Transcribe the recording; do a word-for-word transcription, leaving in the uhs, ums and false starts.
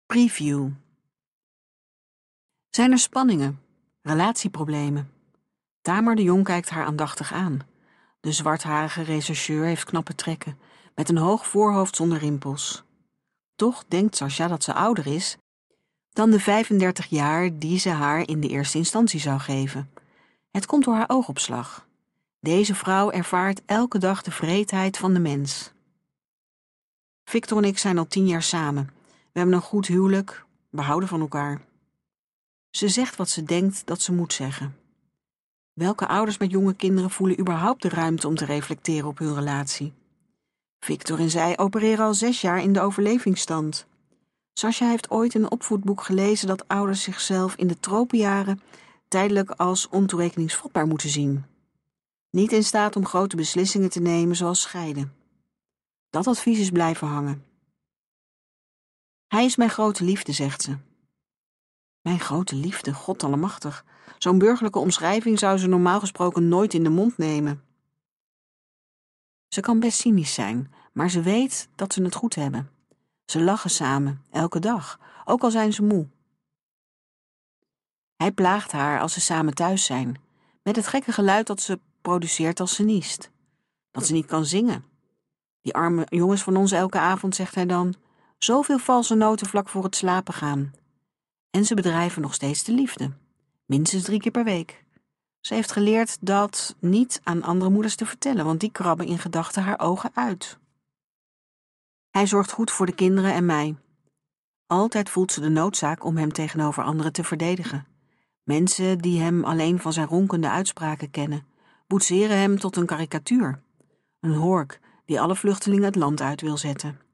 Preview. Zijn er spanningen, relatieproblemen? Tamar de Jong kijkt haar aandachtig aan. De zwartharige rechercheur heeft knappe trekken, met een hoog voorhoofd zonder rimpels. Toch denkt Sascha dat ze ouder is dan de vijfendertig jaar die ze haar in de eerste instantie zou geven. Het komt door haar oogopslag. Deze vrouw ervaart elke dag de vreedheid van de mens. Victor en ik zijn al tien jaar samen. We hebben een goed huwelijk, we houden van elkaar. Ze zegt wat ze denkt dat ze moet zeggen. Welke ouders met jonge kinderen voelen überhaupt de ruimte om te reflecteren op hun relatie? Victor en zij opereren al zes jaar in de overlevingsstand. Sascha heeft ooit in een opvoedboek gelezen dat ouders zichzelf in de tropenjaren tijdelijk als ontoerekeningsvatbaar moeten zien. Niet in staat om grote beslissingen te nemen zoals scheiden. Dat advies is blijven hangen. Hij is mijn grote liefde, zegt ze. Mijn grote liefde, God allemachtig. Zo'n burgerlijke omschrijving zou ze normaal gesproken nooit in de mond nemen. Ze kan best cynisch zijn, maar ze weet dat ze het goed hebben. Ze lachen samen, elke dag, ook al zijn ze moe. Hij plaagt haar als ze samen thuis zijn, met het gekke geluid dat ze produceert als ze niest. Dat ze niet kan zingen. Die arme jongens van ons elke avond, zegt hij dan, zoveel valse noten vlak voor het slapen gaan. En ze bedrijven nog steeds de liefde, minstens drie keer per week. Ze heeft geleerd dat niet aan andere moeders te vertellen, want die krabben in gedachten haar ogen uit. Hij zorgt goed voor de kinderen en mij. Altijd voelt ze de noodzaak om hem tegenover anderen te verdedigen. Mensen die hem alleen van zijn ronkende uitspraken kennen, boetseren hem tot een karikatuur. Een hork die alle vluchtelingen het land uit wil zetten.